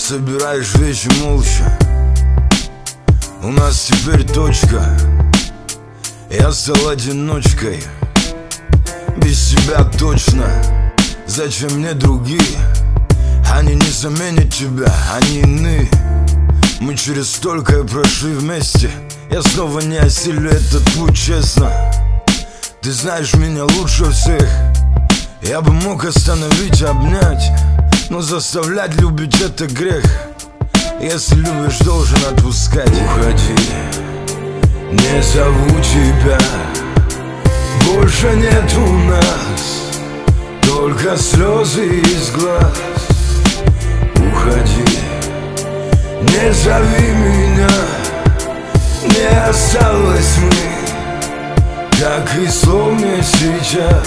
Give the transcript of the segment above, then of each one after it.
Собираешь вещи молча. У нас теперь точка. Я стал одиночкой. Без тебя точно. Зачем мне другие? Они не заменят тебя, они иные. Мы через столько прошли вместе. Я снова не осилю этот путь, честно. Ты знаешь меня лучше всех. Я бы мог остановить, обнять, но заставлять любить это грех. Если любишь, должен отпускать. Уходи, не зову тебя. Больше нет у нас, только слезы из глаз. Уходи, не зови меня. Не осталось мы, как и слов мне сейчас.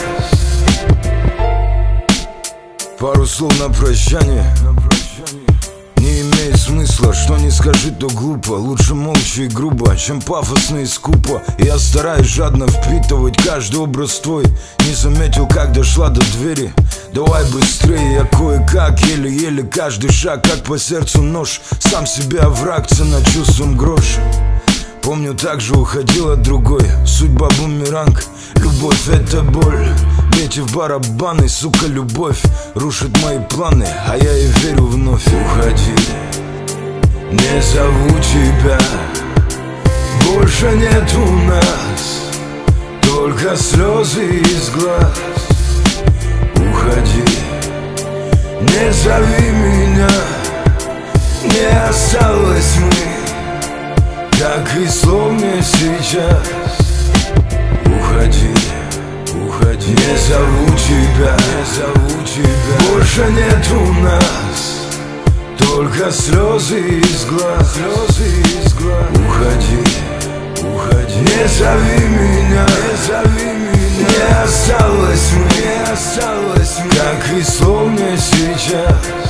Пару слов на прощание. Не имеет смысла, что не скажи, то глупо. Лучше молча и грубо, чем пафосно и скупо. Я стараюсь жадно впитывать каждый образ твой. Не заметил, как дошла до двери. Давай быстрее, я кое-как, еле-еле каждый шаг, как по сердцу нож. Сам себе враг, цена чувством грош. Помню, так же уходил от другой. Судьба бумеранг, любовь это боль. Бейте в барабаны, сука, любовь рушит мои планы, а я и верю вновь. Уходи, не зову тебя. Больше нет у нас, только слезы из глаз. Уходи, не зови меня. Не осталось мы, как и слов мне сейчас. Уходи, уходи, не зову тебя, не зову тебя. Больше нет у нас, только слезы из глаз, слезы из глаз. Уходи, уходи, не зови меня, не зови меня. Не осталось мне, как и слов мне сейчас.